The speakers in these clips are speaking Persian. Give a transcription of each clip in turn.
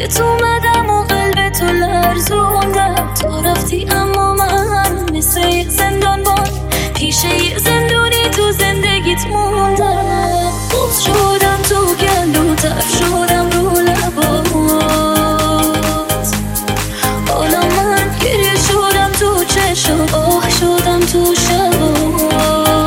بهت اومدم و قلب تو لرزوندم. تو رفتی اما من مثل یک زندانبان پیش یه زندونی تو زندگیت موندم. بوز شدم تو گلو، تف شدم رو لبات. حالا من گریه شدم تو چشم، آه شدم تو شبات.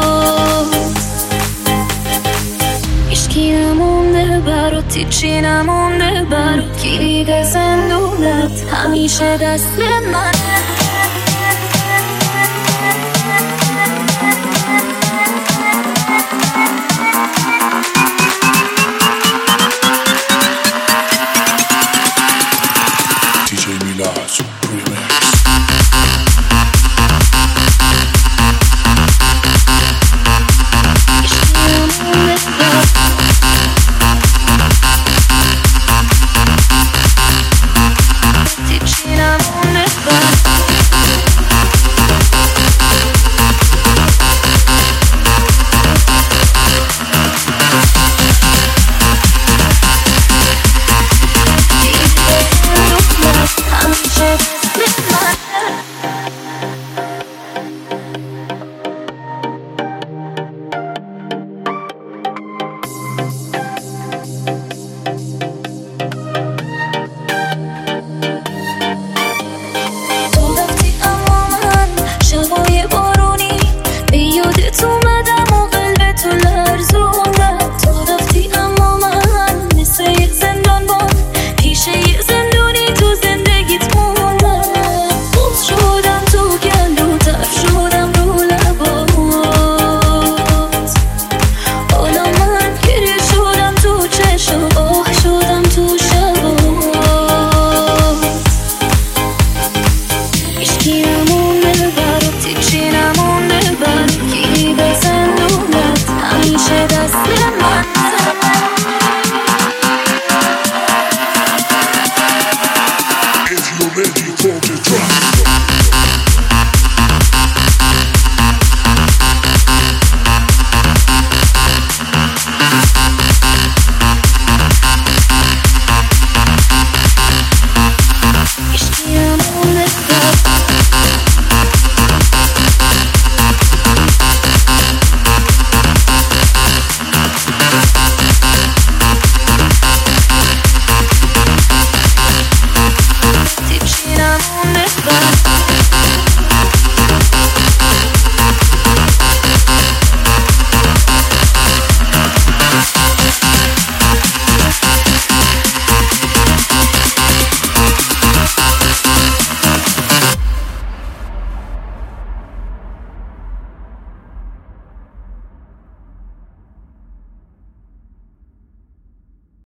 هیچکی نمونده برات، هیچی نمونده برات. کی دیده زندونت همیشه دست من.